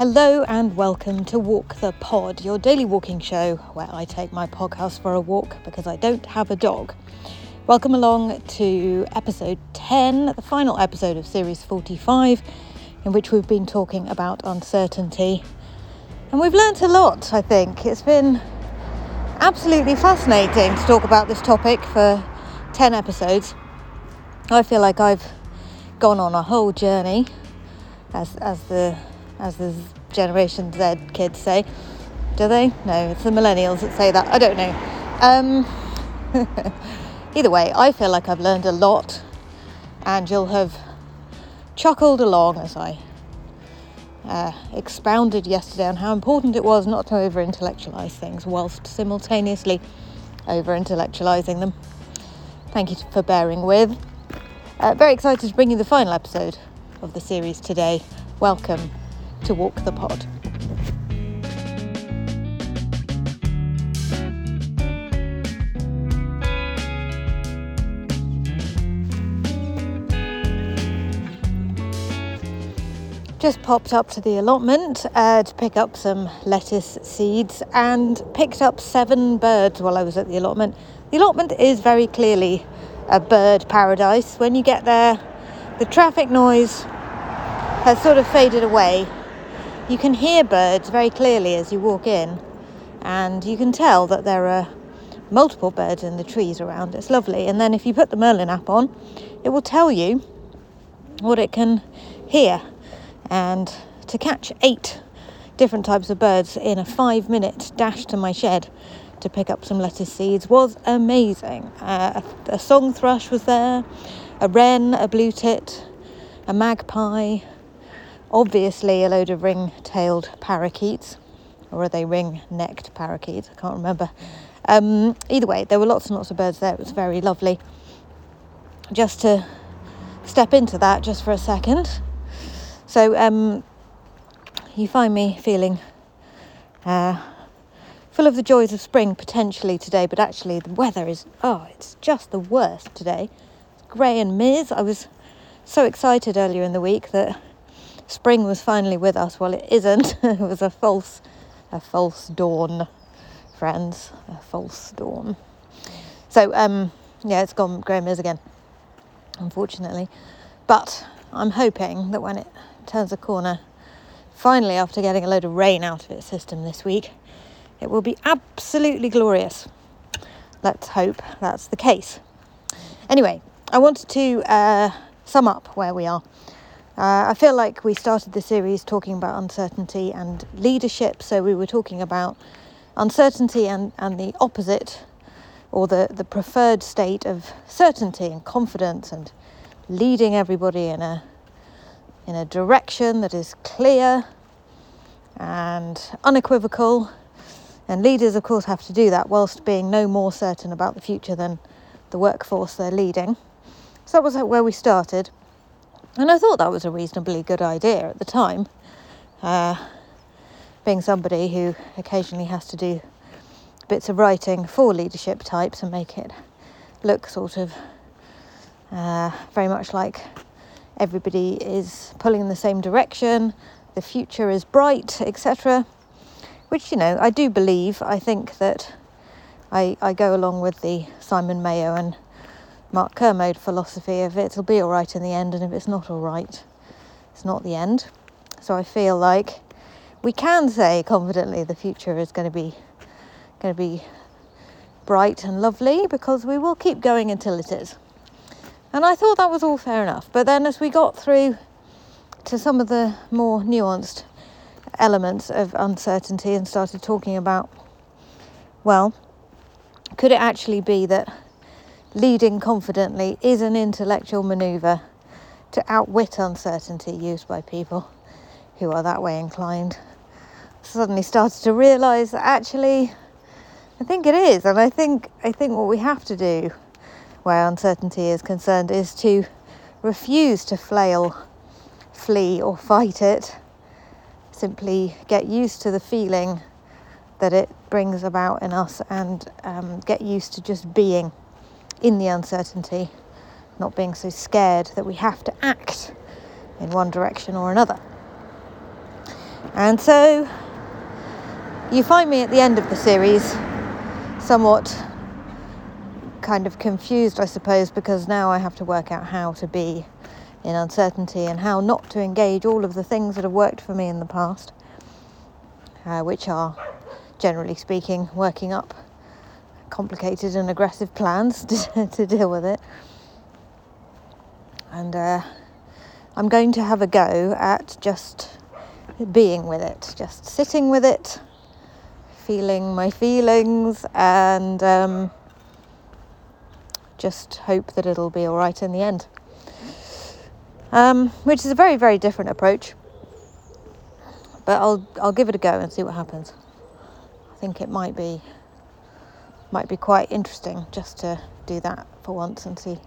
Hello and welcome to Walk the Pod, your daily walking show where I take my podcast for a walk because I don't have a dog. Welcome along to episode 10, the final episode of series 45, in which we've been talking about uncertainty. And we've learnt a lot, I think. It's been absolutely fascinating to talk about this topic for 10 episodes. I feel like I've gone on a whole journey, as the Generation Z kids say. Do they? No, it's the millennials that say that. I don't know. Either way, I feel like I've learned a lot, and you'll have chuckled along as I expounded yesterday on how important it was not to over-intellectualise things whilst simultaneously over-intellectualising them. Thank you for bearing with. Very excited to bring you the final episode of the series today. Welcome to Walk the Pod. Just popped up to the allotment to pick up some lettuce seeds and picked up 7 birds while I was at the allotment. The allotment is very clearly a bird paradise. When you get there, the traffic noise has sort of faded away. You can hear birds very clearly as you walk in, and you can tell that there are multiple birds in the trees around. It's lovely. And then if you put the Merlin app on, it will tell you what it can hear. And to catch 8 different types of birds in a 5-minute dash to my shed to pick up some lettuce seeds was amazing. A song thrush was there, a wren, a blue tit, a magpie, obviously a load of ring-tailed parakeets, or are they ring-necked parakeets? I can't remember. Either way, there were lots and lots of birds there. It was very lovely. Just to step into that just for a second. So you find me feeling full of the joys of spring potentially today, but actually the weather is, it's just the worst today. It's grey and miz. I was so excited earlier in the week that spring was finally with us. Well, it isn't. It was a false dawn, friends. A false dawn. So, it's gone grey and miz again, unfortunately. But I'm hoping that when it turns a corner, finally after getting a load of rain out of its system this week, it will be absolutely glorious. Let's hope that's the case. Anyway, I wanted to sum up where we are. I feel like we started the series talking about uncertainty and leadership, so we were talking about uncertainty and the opposite, or the preferred state of certainty and confidence and leading everybody in a direction that is clear and unequivocal. And leaders, of course, have to do that whilst being no more certain about the future than the workforce they're leading. So that was where we started. And I thought that was a reasonably good idea at the time. Being somebody who occasionally has to do bits of writing for leadership types and make it look sort of very much like everybody is pulling in the same direction, the future is bright, etc. Which, I do believe. I think that I go along with the Simon Mayo and Mark Kermode philosophy of it'll be all right in the end, and if it's not all right, it's not the end. So I feel like we can say confidently the future is going to be bright and lovely, because we will keep going until it is. And I thought that was all fair enough. But then as we got through to some of the more nuanced elements of uncertainty and started talking about, well, could it actually be that leading confidently is an intellectual manoeuvre to outwit uncertainty used by people who are that way inclined? Suddenly started to realise that actually I think it is. And I think what we have to do where uncertainty is concerned is to refuse to flail, flee or fight it. Simply get used to the feeling that it brings about in us and get used to just being in the uncertainty, not being so scared that we have to act in one direction or another. And so you find me at the end of the series somewhat kind of confused, I suppose, because now I have to work out how to be in uncertainty and how not to engage all of the things that have worked for me in the past, which are, generally speaking, working up complicated and aggressive plans to deal with it. And I'm going to have a go at just being with it, just sitting with it, feeling my feelings, and just hope that it'll be all right in the end. Which is a very, very different approach, but I'll give it a go and see what happens. I think it might be quite interesting just to do that for once and see.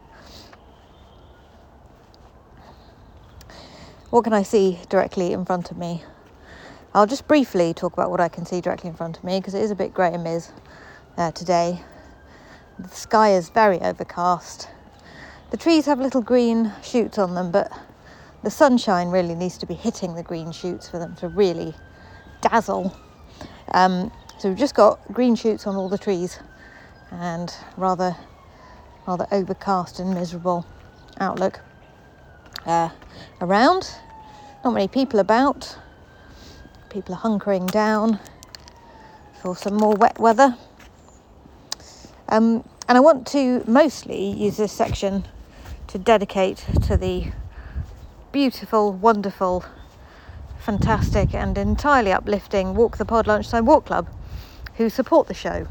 What can I see directly in front of me? I'll just briefly talk about what I can see directly in front of me, because it is a bit grey and miz today. The sky is very overcast. The trees have little green shoots on them, but the sunshine really needs to be hitting the green shoots for them to really dazzle. So we've just got green shoots on all the trees and rather overcast and miserable outlook around. Not many people about. People are hunkering down for some more wet weather. And I want to mostly use this section to dedicate to the beautiful, wonderful, fantastic and entirely uplifting Walk the Pod Lunchtime Walk Club, who support the show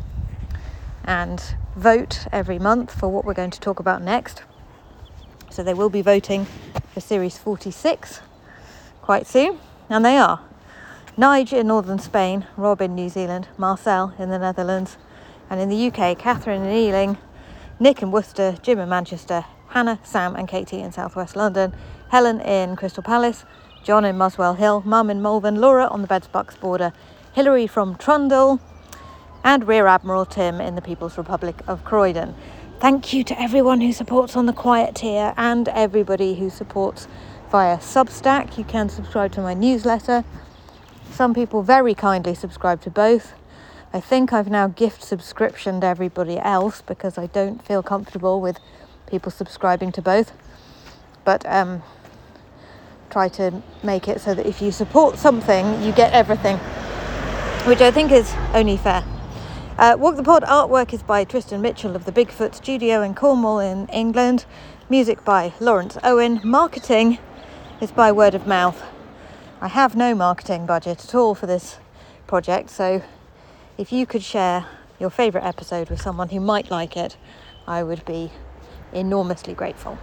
and vote every month for what we're going to talk about next. So they will be voting for Series 46 quite soon, and they are Nige in northern Spain, Rob in New Zealand, Marcel in the Netherlands, and in the UK, Catherine in Ealing, Nick in Worcester, Jim in Manchester, Hannah, Sam and Katie in southwest London, Helen in Crystal Palace, John in Muswell Hill, Mum in Malvern, Laura on the Beds-Bucks border, Hilary from Trundle, and Rear Admiral Tim in the People's Republic of Croydon. Thank you to everyone who supports on the Quiet tier and everybody who supports via Substack. You can subscribe to my newsletter. Some people very kindly subscribe to both. I think I've now gift subscriptioned everybody else because I don't feel comfortable with people subscribing to both. But try to make it so that if you support something, you get everything, which I think is only fair. Walk the Pod artwork is by Tristan Mitchell of the Bigfoot Studio in Cornwall in England. Music by Lawrence Owen. Marketing is by word of mouth. I have no marketing budget at all for this project, so if you could share your favourite episode with someone who might like it, I would be enormously grateful.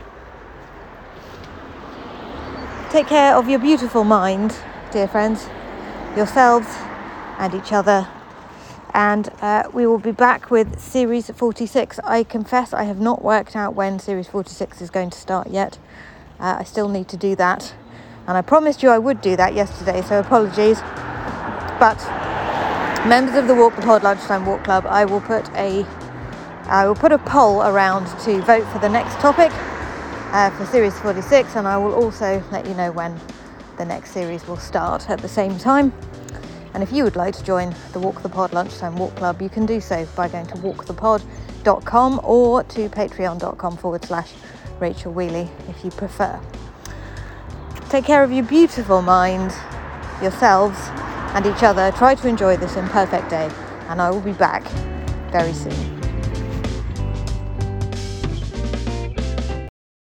Take care of your beautiful mind, dear friends, yourselves and each other. And we will be back with Series 46. I confess I have not worked out when Series 46 is going to start yet. I still need to do that. And I promised you I would do that yesterday, so apologies. But members of the Walk the Pod Lunchtime Walk Club, I will put a poll around to vote for the next topic for Series 46, and I will also let you know when the next series will start at the same time. And if you would like to join the Walk the Pod Lunchtime Walk Club, you can do so by going to walkthepod.com or to patreon.com/Rachel Wheely if you prefer. Take care of your beautiful mind, yourselves and each other. Try to enjoy this imperfect day, and I will be back very soon.